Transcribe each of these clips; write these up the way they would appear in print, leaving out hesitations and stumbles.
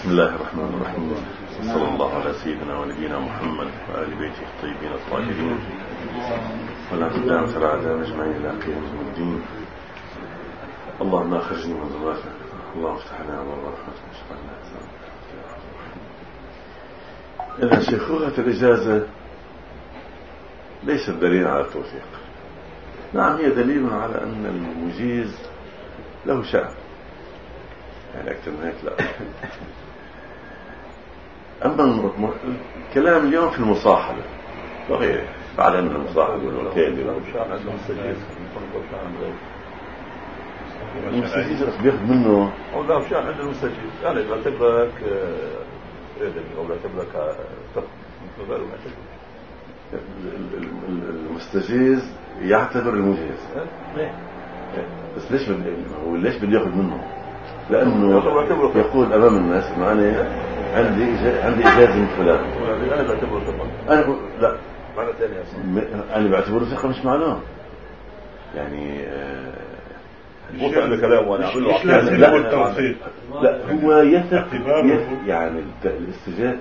بسم الله الرحمن الرحيم. صلى الله على سيدنا ونبينا محمد وآل بيته الطيبين الطاهرين ولا تدام سرعة أجمعين إلى قيام الدين. اللهم أخرجني من ظلماتك، اللهم افتح لنا أبواب رحمتك واشفعنا. إذا شيخوخة الإجازة ليست دليل على التوثيق. نعم، هي دليل على أن المجيز له شأن، يعني أكثر من هيك لا. أما الكلام اليوم في المصاحبة وغيره، بعد أن المصاحبة والوكالة المستجيز بياخد منه أو لا شأن عند المستجيز، يعني إذا تبلك أو لا تبلك المستجيز يعتبر المجيز، بس ليش بده ياخد منه؟ لأنه يقول أمام الناس إنه أنا عندي إجازة من فلان. أنا بعتبره ثقة. لا، معنى ثانية أصلا. أنا بعتبره ثقة مش معلوم. يعني مو فعل كلام وأنا أعمل له عقيدة. لا، هو يثق يعني الاستجابة.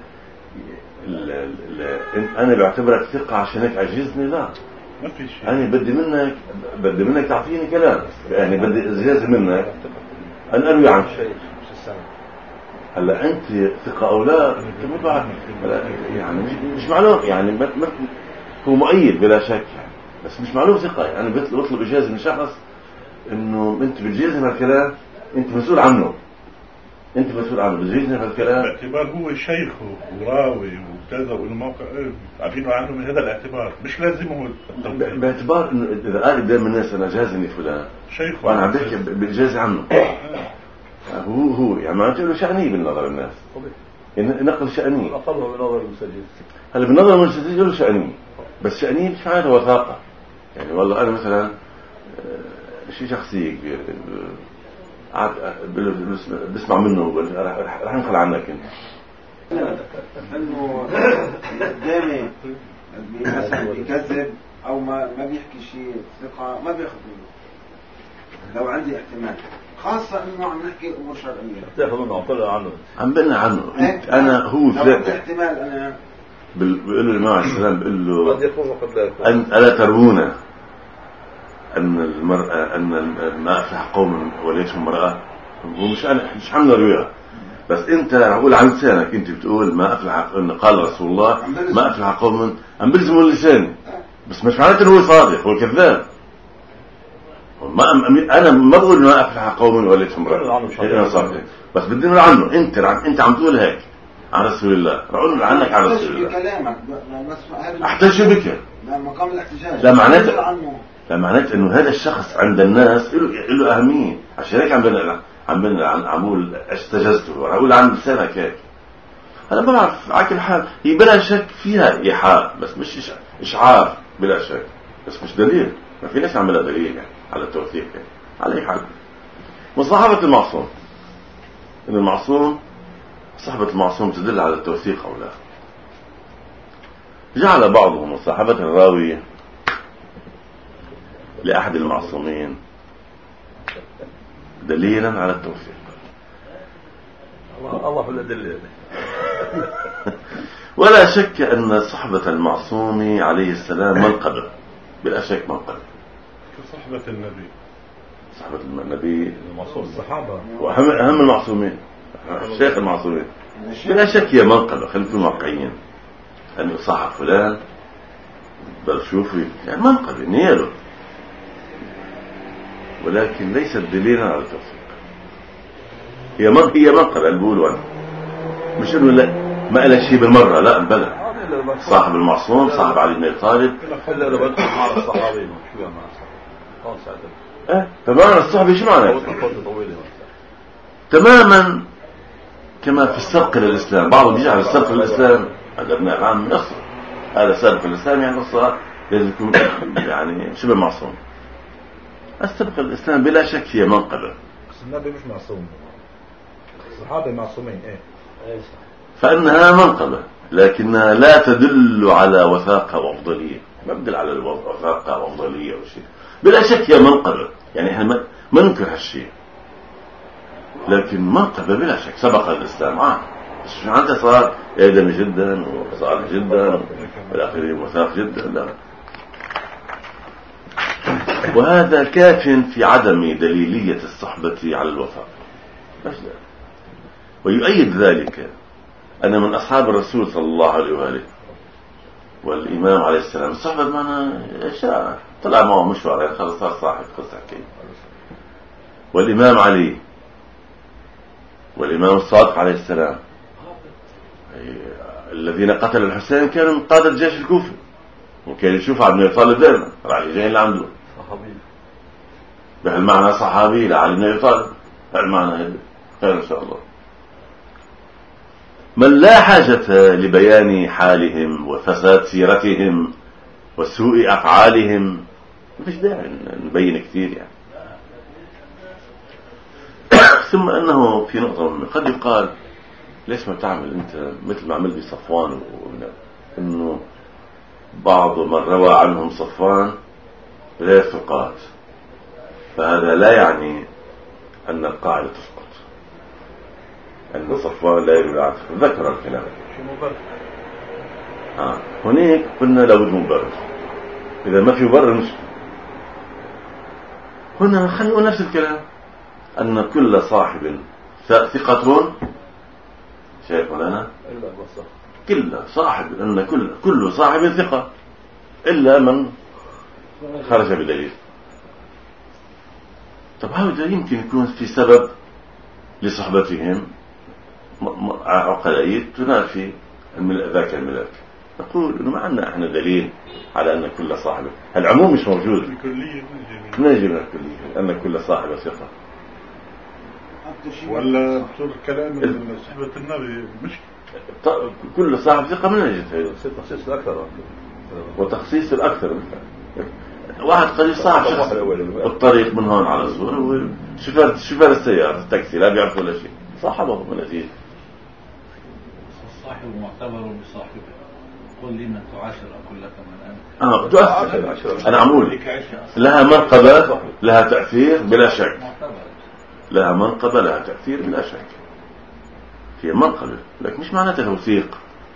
أنا بعتبرك ثقة عشان هيك عجزني؟ لا، ما في شيء. أنا بدي منك تعطيني كلام، يعني بدي إجازة منك أن أروي عن شيء. هلا أنت ثقة أو لا يعني مش معلوم، يعني هو مؤيد بلا شك، بس مش معلوم ثقة. يعني بطلب إجازة من شخص إنه أنت بتجيزني هالكلام، أنت مسؤول عنه، بتجيزني هالكلام باعتبار هو شيخه وراوي وكذا والموقع عارفينه عنه من هذا الاعتبار، مش لازم هو باعتبار إنه إذا قال قدام الناس أنا جازني فلان شيخه وأنا عم بحكي بالإجازة عنه، هو يعني ما له شأني بالنظر الناس، نقل شأني أقلها بنظر المستجيز. هلا بالنظر المستجيز له شأني، بس شأني مش معناته وثاقة. يعني والله أنا مثلا شيء شخصي بسمع منه رح نقل عنك انت انه قدامي مثلا بيكذب او ما بيحكي شيء ثقة ما بياخذ منه لو عندي احتمال، خاصة انه عم نحكي امور شرعية تاخذ منه عطلها عنه، عم بقلنا عنه انا هو ذاته احتمال. انا بقول له الإمام عليه السلام، بقول له قد يكون وقد لا يكون. ألا ترون أن المرأة أن ما أفلح قوم وليتهم امرأة؟ مش عم نرويها، بس أنت أقول عن لسانك، أنت بتقول ما أفلح، إن قال رسول الله ما أفلح قوم، عم بلزموا اللسان، بس مش معناته هو صادق، هو كذاب. أنا ما بقول ما أفلح قوم وليتهم امرأة، أنا صادق، بس بدي نقول عنه. أنت عم تقول هيك عن رسول الله، رأون عنك عن رسول الله. احتج بك، لا مقام الاحتجاج، لا معناته انه هذا الشخص عند الناس له اهميه، عشان هيك عم اقول استجزته، اقول عن لسانك هيك. انا ما بعرف، على كل حال هي بلا شك فيها ايحاء، بس مش اشعار بلا شك، بس مش دليل. ما في ناس عملها دليل يعني على التوثيق يعني. على اي حال، مصاحبه المعصوم، ان المعصوم صحبة المعصوم تدل على التوثيق أو لا. جعل بعضهم مصاحبة الراوي لأحد المعصومين دليلا على التوثيق. الله في الدليل. ولا شك أن صحبة المعصوم عليه السلام منقبة، بلا شك منقبة. كصحبة النبي، صحبة النبي المعصوم الصحابة وأهم المعصومين، الشيخ المعصومين، بلا شك هي منقبة. خلينا نكون واقعيين، أن يصحح فلان بل شوفي يعني منقبة نيله، ولكن ليست دليلا على التوثيق. هي منقبة اللي بقولوا أنا، مش إنه لا ما قال شيء بالمرة، لا بلى. صاحب المعصوم صاحب علي بن أبي طالب، إلا لو بدخل مع الصحابي شو مع الصحابي تماما. الصحابي شو معناه؟ تماما كما في السبق للإسلام. بعضهم يجعل السبق للإسلام هذا ابن عام نصر، هذا سبق للإسلام يعني نصر لازم يكون يعني شبه معصوم. السبق للإسلام بلا شك هي منقبة، بس النبي مش معصوم، الصحابة معصومين فإنها منقبة، لكنها لا تدل على وثاقة وأفضلية، ما بدل على الوثاقة وأفضلية أو شيء. بلا شك هي منقبة، يعني احنا ما ننكر هالشيء، لكن منقبة بلا شك سبق الإسلام بس مش عنده صار آدمي جدا وصالح جدا والآخرين وثاق جدا، لا. وهذا كاف في عدم دليلية الصحبة على الوفاء. ويؤيد ذلك أن من أصحاب الرسول صلى الله عليه وآله والإمام عليه السلام الصحبة معنا إشاء طلع معه مشوار خلص صار صاحب قصة حكي. والإمام علي والإمام الصادق عليه السلام الذين قتلوا الحسين كانوا من قادة جيش الكوفة، وكان يشوف علي بن أبي طالب دائما راح جايين لعنده صحابي بهالمعنى صحابي لعلي بن أبي طالب، هالمعنى هذا خير إن شاء الله. من لا حاجة لبيان حالهم وفساد سيرتهم وسوء أفعالهم مفيش داعي نبين كثير يعني. ثم أنه في نقطة قد يقال ليش ما تعمل أنت مثل ما عمل بصفوان إنه بعض من روى عنهم صفوان غير ثقات، فهذا لا يعني أن القاعدة تسقط، أن صفوان لا يروي عنه. ذكر الكلام شو مبرر؟ هناك قلنا لابد مبرر، إذا ما في مبرر مشكلة. هنا خلينا نقول نفس الكلام، أن كل صاحب ثقة شايف لنا كل صاحب، أن كل صاحب ثقة إلا من خرج بدليل. طب هذا يمكن يكون في سبب لصحبتهم عقلائية تنافي ذاك الملاك. نقول إنه ما عندنا إحنا دليل على أن كل صاحب، العموم مش موجود، نجي من الكلية أن كل صاحب ثقة. ولا بصور كلام صحبة النبي مش كل صاحب ثقة من نجد تخصيص الأكثر وتخصيص الأكثر. واحد قد صاحب شخص الطريق من هون على الصورة وشفار السيارة التاكسي لا بيعرف ولا شيء، صاحبه من أجيل. الصاحب معتبر بصاحبه. قل لي من تعاشر أقول لك من أنت. تؤثر. أنا عمول لها منقبة لها تأثير بلا شك، لها منقبة لها تأثير بلا شك، هي منقبة لكن مش معناتها توثيق.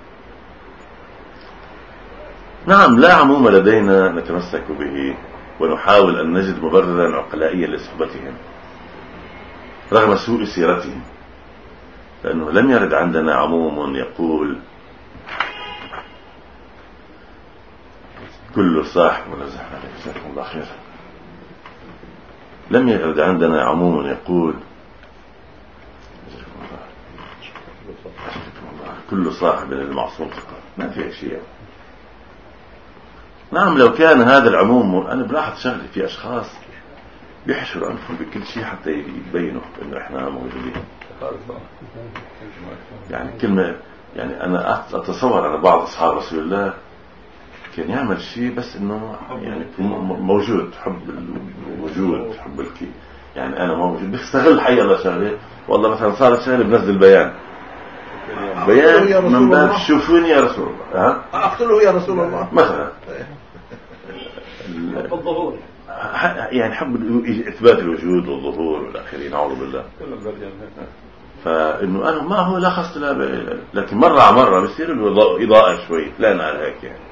نعم لا عموم لدينا نتمسك به ونحاول أن نجد مبررا عقلائيا لصحبتهم رغم سوء سيرتهم، لأنه لم يرد عندنا عموم يقول كل صاحب جزاكم الله خير. لم يرد عندنا عموم يقول كل صاحب المعصوم ثقة، ما في شيء. نعم لو كان هذا العموم، أنا بلاحظ شغلي في أشخاص بيحشروا أنفهم بكل شيء حتى يبينوا إنه إحنا موجودين. يعني كلمة، يعني أنا أتصور على بعض أصحاب رسول الله كان يعمل شيء بس إنه يعني موجود، حب الوجود، حب الكي، يعني أنا موجود، بيستغل حي الله شغله. والله مثلا صار شغله بنزل بيان من باب شوفوني يا رسول الله، أقتله يا رسول الله مثلا، الظهور يعني حب إثبات الوجود والظهور والآخرين، أعوذ بالله. فإنه أنا ما هو لا خص لا لكن مرة على مرة بيصير له إضاءة شوي، لا نعرف هيك يعني.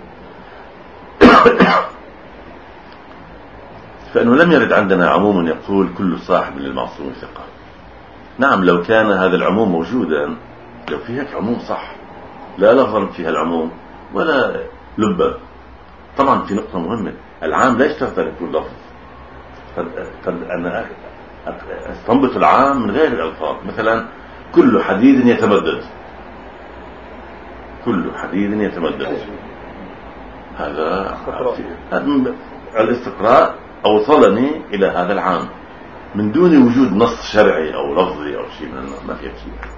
فإنه لم يرد عندنا عموم يقول كل صاحب للمعصوم ثقة. نعم لو كان هذا العموم موجودا، لو في هيك عموم صح لا لفظا فيها العموم ولا لبة. طبعا في نقطة مهمة، العام لا يشترط أن يكون لفظ، قد أنا استنبط العام من غير الألفاظ. مثلا كل حديد يتمدد، كل حديد يتمدد، هذا الاستقراء أوصلني إلى هذا العام من دون وجود نص شرعي أو لفظي أو شيء من ما في شيء.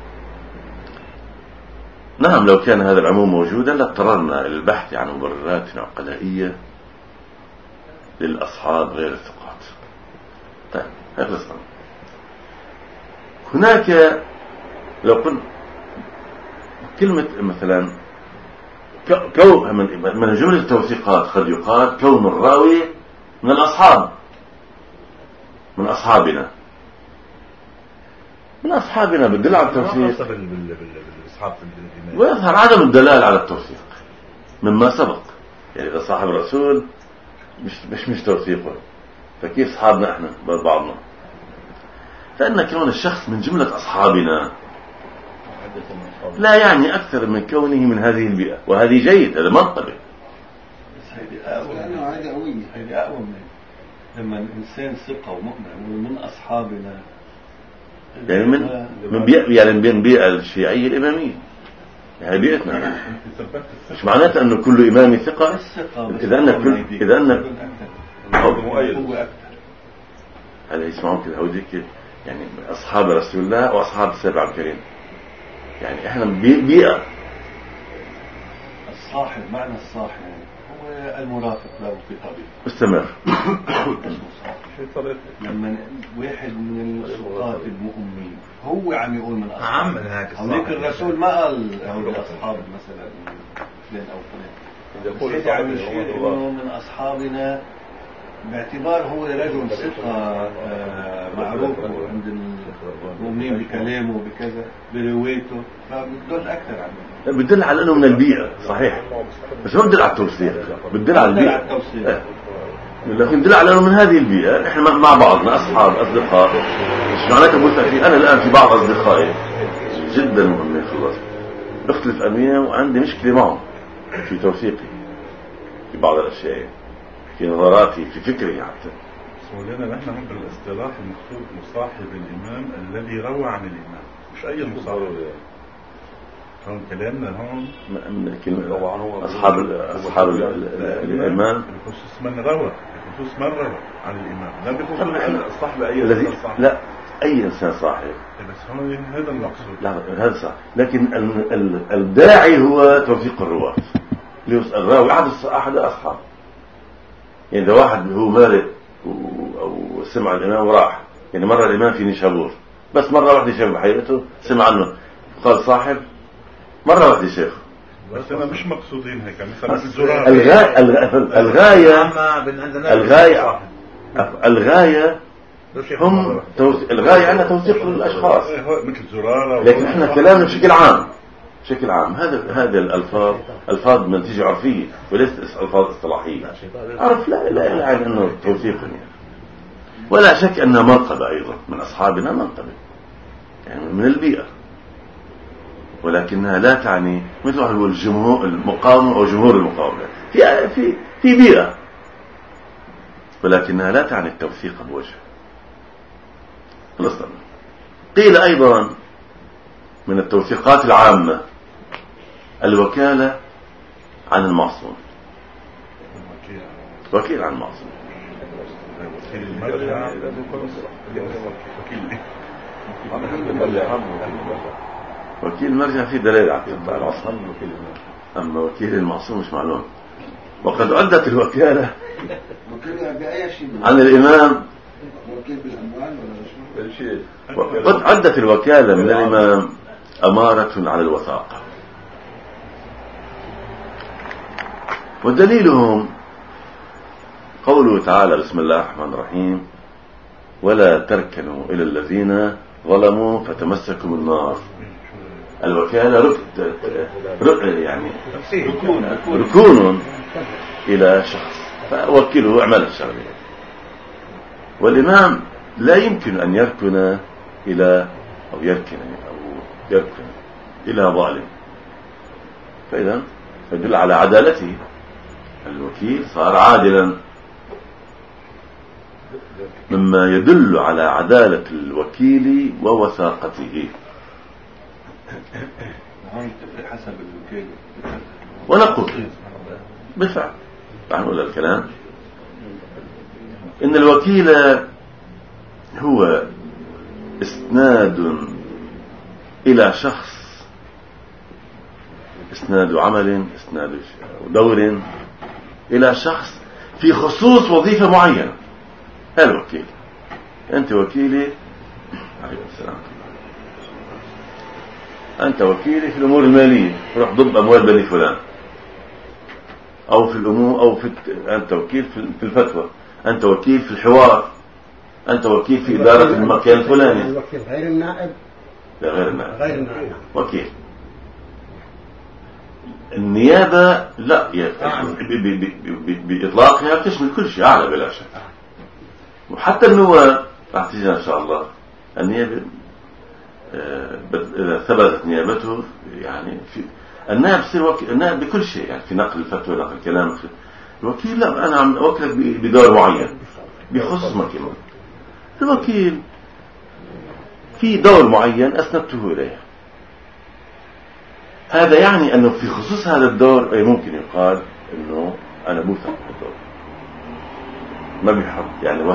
نعم لو كان هذا العموم موجودا لاضطررنا إلى البحث عن مبررات عقلائية للأصحاب غير الثقات. طيب هذا الصنع. هناك لو قلت كلمة مثلا من جملة التوثيقات قد يقال كون الراوي من الأصحاب، من أصحابنا، من أصحابنا بالدلالة على التوثيق، بالأصحاب الإيمان، ويظهر عدم الدلالة على التوثيق مما سبق. يعني إذا صاحب الرسول مش توثيقه، فكيف أصحابنا إحنا بعضنا؟ فإن كون الشخص من جملة أصحابنا لا يعني أكثر من كونه من هذه البيئة، وهذه جيد، هذا منطبع. بس هيدي أقوى من لما الإنسان ثقة ومؤمن من أصحابنا، يعني من بيئة الشيعية الإمامية، هي بيئتنا. مش معناته أنه كل إمام ثقة، إذا أن هذا يسمعون كده هوديك، يعني أصحاب رسول الله وأصحاب السابع الكريم، يعني إحنا بيئة. الصاحب، معنى الصاحب هو المرافق له في طريق مستمر. لما واحد من السقاط المؤمنين هو عم يقول من أصحاب، هذيك الرسول ما قال هؤلاء الأصحاب مثلا فلان أو فلان، إذا عم يشير إنه من أصحابنا باعتبار هو رجل ثقة معروف عند المؤمنين بكلامه بكذا بروايته، فبتدل أكثر عنه، بتدل على أنه من البيئة صحيح، بس ما بتدل على التوثيق، بتدل على البيئة، لكن بتدل على أنه من هذه البيئة. إحنا مع بعضنا أصدقاء. مش معناته متفق. أنا الآن في بعض أصدقائي جدا مهمين خلاص بختلف أمية وعندي مشكلة معهم في توثيقي في بعض الأشياء، في نظراتي، في فكري حتى. سؤالنا نحن هم بالاصطلاح المقصود مصاحب الإمام الذي روى عن الإمام، مش أي مصاحب. هون كلامنا هون أصحاب الإمام بخصوص من روى، بخصوص من روى عن الإمام، لا بخصوص صاحب أي إنسان صاحب. لا، أي إنسان صاحب، بس هون هذا المقصود. لا هذا صح، لكن الداعي هو توثيق الرواة، الراوي أحد الأصحاب. يعني إذا واحد هو مارق أو سمع الإمام وراح، يعني مرة الإمام في نيشابور، بس مرة واحدة شاف بحياته سمع عنه قال صاحب، مرة واحدة شاف. بس أنا مش مقصودين هيك، مثلا الزرار. الغاية هم الغاية عندنا توثيق الأشخاص، مثل زرارة. لكن إحنا كلامنا بشكل عام. هذه الألفاظ من تيجي عرفية وليست ألفاظ اصطلاحية. عرف لا يعني أنه توثيق يعني. ولا شك أنها منقبة أيضا من أصحابنا، منقبة يعني من البيئة، ولكنها لا تعني مثل ما نقول جمهور المقاومة أو جمهور المقاومة في بيئة، ولكنها لا تعني التوثيق بوجه الأصل. قيل أيضا من التوثيقات العامة الوكالة عن المعصوم، وكيل عن المعصوم، وكيل المرجع في دليل على العصر، أما وكيل المعصوم مش معلوم. وقد عدت الوكالة عن الإمام، قد عدت الوكالة من الإمام أمارة على الوثاقة، ودليلهم قوله تعالى بسم الله الرحمن الرحيم ولا تركنوا إلى الذين ظلموا فتمسكم النار. الوكالة يعني ركون إلى شخص، فوكله اعمل الشغل. والإمام لا يمكن أن يركن إلى أو يركن إلى ظالم، فإذا يدل على عدالته، الوكيل صار عادلا، مما يدل على عدالة الوكيل ووثاقته. حسب الوكيل. ونقول بالفعل نقول الكلام إن الوكيل هو إسناد إلى شخص، إسناد عمل، إسناد دور إلى شخص في خصوص وظيفة معينة. هذا الوكيل. أنت وكيلي، عليه السلام، أنت وكيلي في الأمور المالية، روح ضب أموال بني فلان، أو في الأمور، أو أنت وكيل في الفتوى، أنت وكيل في الحوار، أنت وكيل في إدارة المكان الفلاني. الوكيل غير النائب. لا غير النائب وكيل. النيابة لا بإطلاقها بتشمل كل شيء أعلى بلا شك، وحتى النواب راح تجينا إن شاء الله. النيابة إذا ثبتت نيابته يعني في النائب يصير النائب بكل شيء، يعني في نقل الفتوى نقل الكلام. الوكيل لا، أنا عم أوكلك بدور معين بخصوص مكان. الوكيل في دور معين أسندته إليه، هذا يعني أنه في خصوص هذا الدور أي ممكن يقال أنه أنا بوثق بالدور، ما بيحب يعني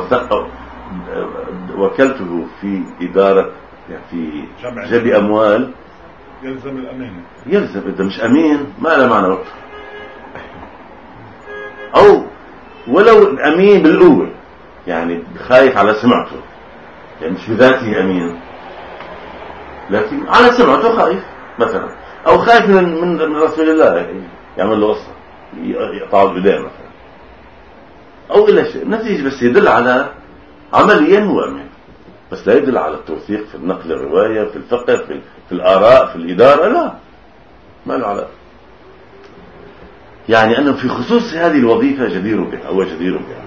وكلته في إدارة يعني في جلب أموال، يلزم الأمين، يلزم. إذا مش أمين ما له معنى وقت، أو ولو أمين بالأول يعني خايف على سمعته، يعني مش بذاته أمين لكن على سمعته خايف مثلا، أو خايف من رسول الله يعمل له قصة يقطع البداية مثلا، أو إلا شيء. النتيجة بس يدل على عمليا هو أمين، بس لا يدل على التوثيق في النقل الرواية في الفقه في الآراء في الإدارة، لا ما له علاقة. يعني أنه في خصوص هذه الوظيفة جدير بها أو جدير بها.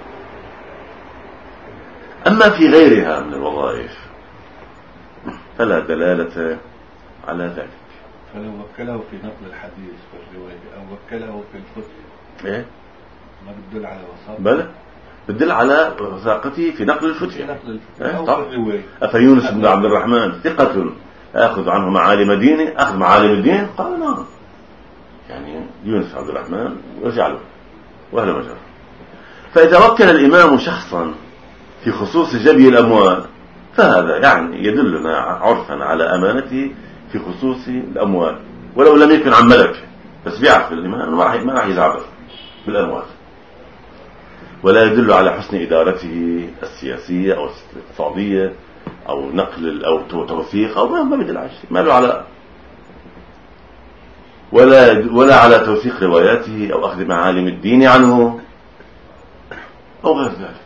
أما في غيرها من الوظائف فلا دلالة على ذلك. فلو وكله في نقل الحديث والرواية أو وكله في الفتح إيه؟ ما بتدل على وثاقته؟ بلى بتدل على وثاقته في نقل الفتح. أو في الرواية. أفيونس بن عبد الرحمن ثقة أخذ عنه معالم دينه، أخذ معالم الدين؟ قال نعم. يعني يونس عبد الرحمن وجعله وأهل مجر. فإذا وكل الإمام شخصا في خصوص جبي الأموال فهذا يعني يدلنا عرفا على أمانته في خصوص الأموال، ولو لم يكن عن ملك، بس بيعرف الإمام ما راح يزعبر بالأموال، ولا يدل على حسن إدارته السياسية أو الاقتصادية أو نقل أو توثيق أو ما بدل على شيء، ما له على ولا على توثيق رواياته أو أخذ معالم الدين عنه أو غير ذلك.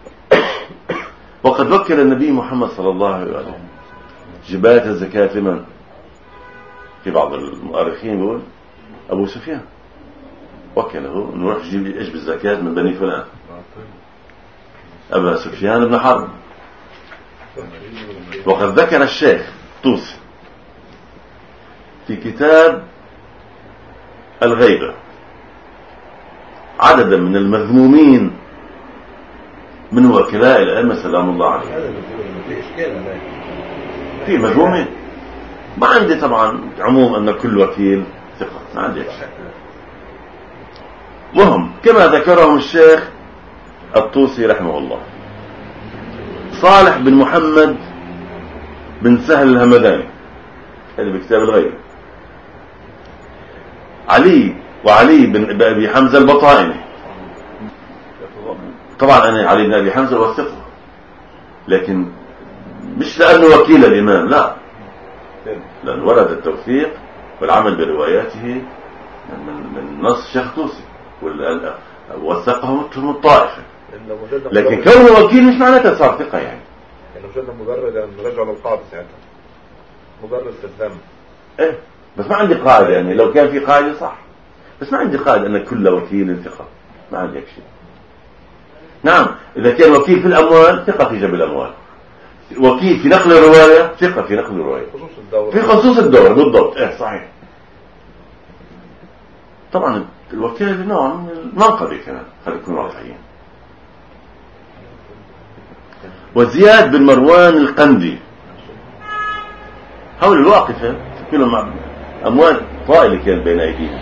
وقد وكل النبي محمد صلى الله عليه وسلم جباية الزكاة لمن؟ في بعض المؤرخين يقول أبو سفيان وكله نروح يجيب إيش بالزكاة من بني فلان، أبا سفيان بن حرب. وقد ذكر الشيخ طوسي في كتاب الغيبة عددا من المذمومين من وكلاء الأئمة سلام الله عليهم. في مذمومين، ما عندي طبعا عموم أن كل وكيل ثقة، ما عندي شيء. وهم كما ذكرهم الشيخ الطوسي رحمه الله صالح بن محمد بن سهل الهمداني هذا بكتاب الغيبة، وعلي بن أبي حمزة البطائني. طبعا أنا علي بن أبي حمزة وثقه، لكن مش لأنه وكيل الإمام، لا، لأن ورد التوثيق والعمل برواياته من نص شيخ طوسي وثقهم الطائفة، لكن كونه وكيل مش معناته صار ثقة يعني وجدنا مجرد أن نرجع للقاعدة ساعتها مجرد الذم. إيه بس ما عندي قاعدة، يعني لو كان في قاعدة صح، بس ما عندي قاعدة أن كل وكيل ثقة، ما عندي شيء. نعم إذا كان وكيل في الأموال ثقة في جبل الأموال، وكيل في نقل الرواية ثقة في نقل الرواية في خصوص الدور بالضبط. إيه صحيح. طبعا الوكيل نوع من المنقذ كمان، خلينا نكون واقعيين. وزياد بن مروان القندي حول الواقفة كلهم أموال طائلة كانت بين أيديهم.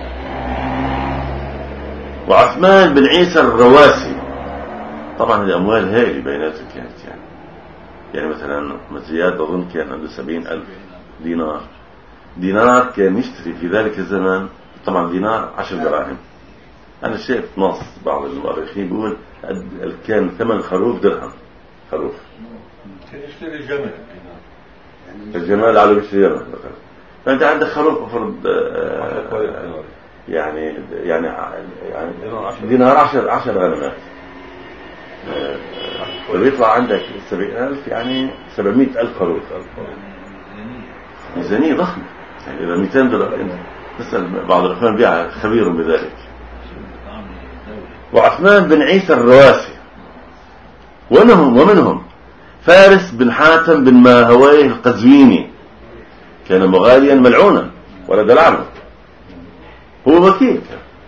وعثمان بن عيسى الرواسي طبعا هذه أموال هائلة بيناتهم كانت يعني مثلا زياد أظن كان عنده 70,000 دينار كان يشتري في ذلك الزمان، طبعا دينار 10 دراهم. أنا شايف نص بعض المؤرخين بيقول كان ثمن خروف درهم، خروف كان يشتري جمل، الجمال على بيشتري جمل مثلا. فأنت عندك خروف أفرض يعني دينار 10 غنمات، فبيطلع عندك 70,000 يعني 700,000 خروف. ميزانية ضخمة، يعني إذا $200 أنت تسأل بعض الأخوان بيعها خبير بذلك. وعثمان بن عيسى الرواسي، ومنهم فارس بن حاتم بن ماهويه القزويني، كان مغاليا ملعونا ولد العم، هو وكيل.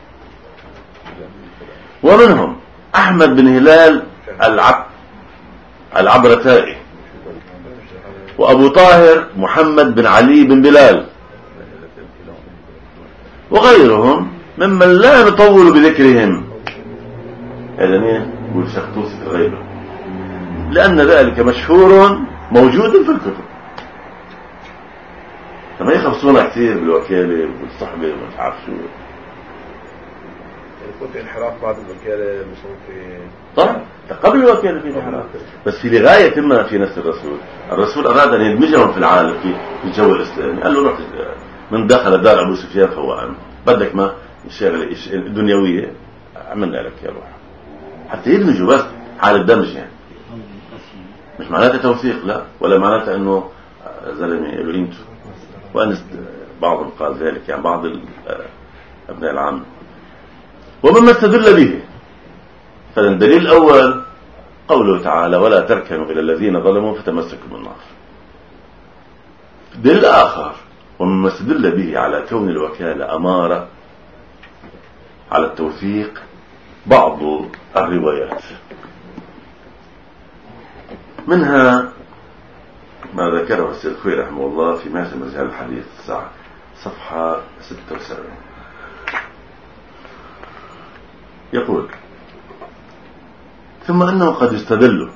ومنهم أحمد بن هلال العبرتائي، وأبو طاهر محمد بن علي بن بلال، وغيرهم ممن لا نطول بذكرهم. هذا مين؟ يقول شخطوسي في الغيبة، لأن ذلك مشهور موجود في الكتب. فما يخبصونا كثير بالوكالة والصحبة ومش عارف شو. يكون في انحراف بعد الوكالة، مش في طبعا قبل الوكالة في انحراف، بس في لغاية ما في نفس الرسول أراد أن يدمجهم في العالم في الجو الإسلامي. قال له روح، من دخل دار أبو سفيان فهو أمن، بدك ما الشغلة الدنيوية عملنا لك يا روح، حتى يدمجوا بس حال الدمج. يعني مش معناته توثيق، لا، ولا معناته أنه زلمة له قيمته. وأن بعضهم قال ذلك، يعني بعض أبناء العام. ومما استدل به، فالدليل الأول قوله تعالى: ولا تركنوا إلى الذين ظلموا فتمسكوا بالنار. الدليل الآخر ومما استدل به على كون الوكالة أمارة على التوثيق بعض الروايات، منها ما ذكره السيد خوي رحمه الله في معجم رجال الحديث صفحة 76. يقول: ثم أنه قد يستدل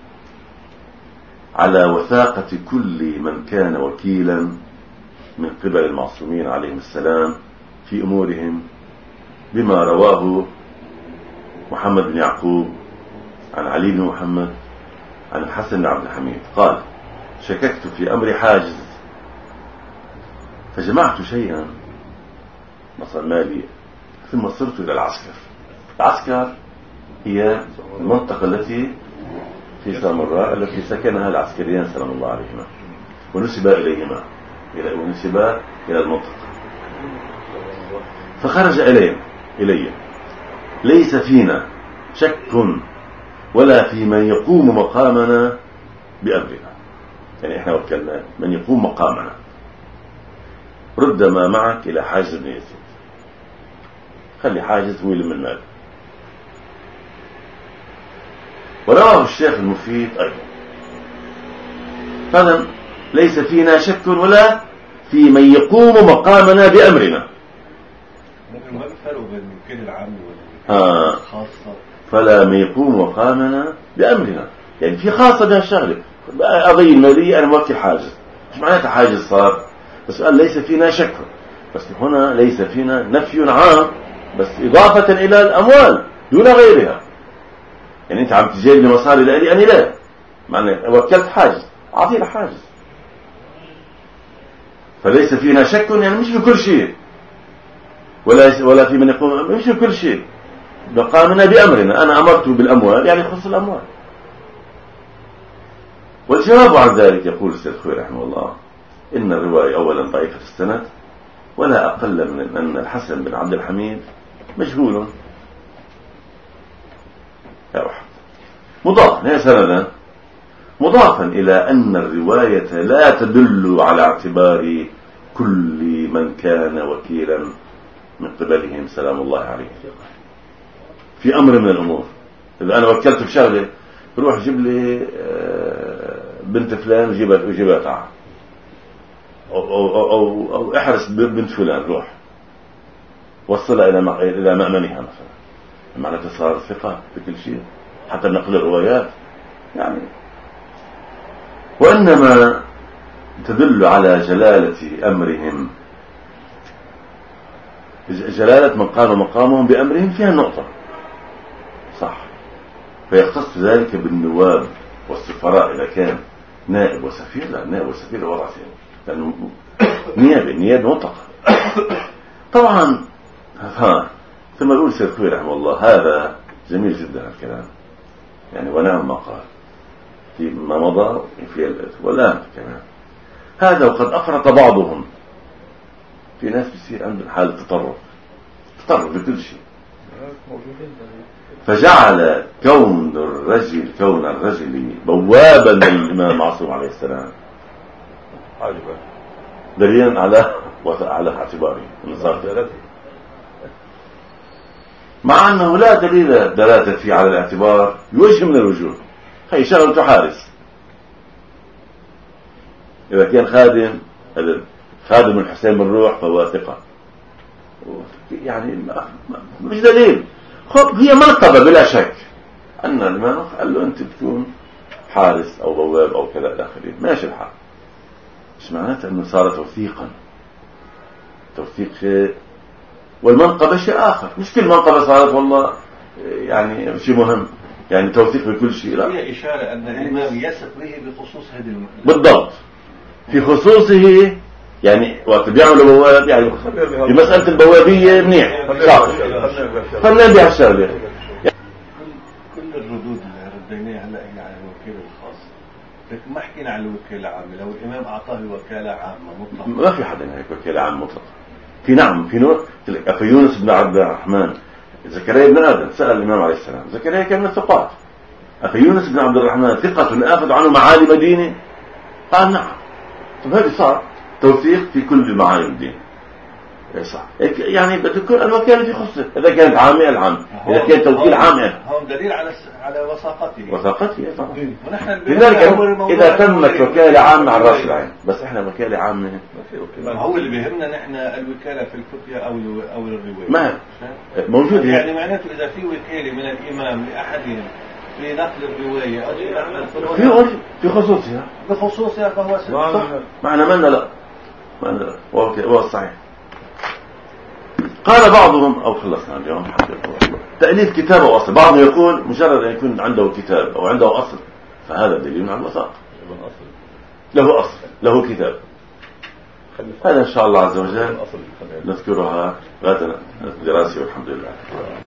على وثاقة كل من كان وكيلا من قبل المعصومين عليهم السلام في أمورهم بما رواه محمد بن يعقوب عن علي بن محمد عن الحسن بن عبد الحميد قال: شككت في أمر حاجز فجمعت شيئا مصر مالي ثم صرت إلى العسكر. العسكر هي المنطقة التي في سامراء التي سكنها العسكريان سلام الله عليهما ونسب إليهما ونسب إلى المنطقة. فخرج إلي ليس فينا شك ولا في من يقوم مقامنا بأمرنا، يعني احنا وكلنا من يقوم مقامنا، رد ما معك إلى حاجز بن يزيد، خلي حاجز هو يلم المال. ورواه الشيخ المفيد أيضا. فإذن ليس فينا شك ولا في من يقوم مقامنا بأمرنا. لكن ما الفرق بين الوكيل العام والخاصة؟ فلا من يقوم مقامنا بأمرنا، يعني في خاصة بها الشغلة، قضية مالية أنا موكل حاجز، مش معناتها حاجز صار، بس قال ليس فينا شك، بس هنا ليس فينا نفي عام بس إضافة إلى الأموال دون غيرها. يعني أنت عم تجيب لي مصاري لألي أنا لا، معنى وكلت حاجز أعطي له حاجز. فليس فينا شك، يعني مش في كل شيء ولا في من يقوم، مش في كل شيء، مقامنا بأمرنا. أنا أمرته بالأموال يعني يخص الأموال. والجواب عن ذلك يقول السيد خوي رحمه الله: إن الرواية أولا ضعيفة السند، ولا أقل من أن الحسن بن عبد الحميد مجهول يا واحد مضاف هي سندا مضافا إلى أن الرواية لا تدل على اعتبار كل من كان وكيلا من قبلهم سلام الله عليه في أمر من الأمور. إذا أنا وكلت بشغلة روح جيب لي بنت فلان وجيبها تعال، أو احرس بنت فلان، روح وصلها إلى مأمنها مثلا، معناته صار ثقة بكل شيء حتى نقل الروايات يعني. وإنما تدل على جلالة أمرهم، جلالة من قام مقامهم بأمرهم فيها النقطة صح، فيختص ذلك بالنواب والسفراء إذا كان نائب وسفير. لا، نائب وسفير وضع فيه لأنه نيابة منطقة طبعا. ثم يقول سيد خوي رحمه الله: هذا جميل جدا الكلام، يعني ونعم ما قال في ما مضى وفي الآن كمان. هذا وقد أفرط بعضهم. في ناس بيصير عندهم حالة تطرف بكل شيء. فجعل كون الرجل بوابا للإمام المعصوم عليه السلام دليلا على اعتباره مع أنه لا دليل دلالة فيه على الاعتبار بوجه من الوجوه. هي شغلته حارس. إذا كان خادم الحسين بن روح فهو ثقة، يعني مش دليل. هي مرتبة بلا شك أن الإمام قال له أنت بتكون حارس أو بواب أو كذا إلى آخره، ماشي الحال. مش معناته أنه صار توثيق شيء والمنقبة شيء آخر. مش كل منقبة صارت والله يعني شيء مهم، يعني توثيق بكل شيء. لا، هي إشارة أن الإمام يثق به بخصوص هذه المسألة بالضبط. في خصوصه يعني وقت بيعملوا بواب، يعني في مسألة البوابية منيح شاطر فنان بهالشغلة. كل الردود اللي رديناها هلا هي على الوكيل الخاص، لكن ما حكينا على الوكيل العام. لو الإمام أعطاه وكالة عامة مطلقة، ما في حدا هيك وكالة عامة مطلقة. في نعم في نوع أخي يونس بن عبد الرحمن زكريا بن آدم سأل الإمام عليه السلام. زكريا كان من الثقات. أخي يونس بن عبد الرحمن ثقة آخذ عنه معالم الدين؟ قال نعم. طب هذه صار توثيق في كل معالم الدين. صح، يعني بتكون الوكالة في خصوصه. إذا كانت عامة العام، إذا كان توكيل عام هون دليل على وثاقته طبعا. لذلك إذا تمت وكالة عامة على الرأس العين، بس إحنا وكالة عامة هو اللي بيهمنا نحن الوكالة في الفتية أو الرواية ما موجود. يعني معناته إذا في وكالة من الإمام لأحدهم في نقل الرواية أو في خصوصها فهو صح. معنى ما لا هو الصحيح. قال بعضهم أو خلصنا اليوم تأليف كتاب أو أصل. بعضهم يقول مجرد أن يكون عنده كتاب أو عنده أصل فهذا دليل على الوثاقة. له أصل له كتاب. هذا إن شاء الله عز وجل نذكرها غدا الدراسة والحمد لله.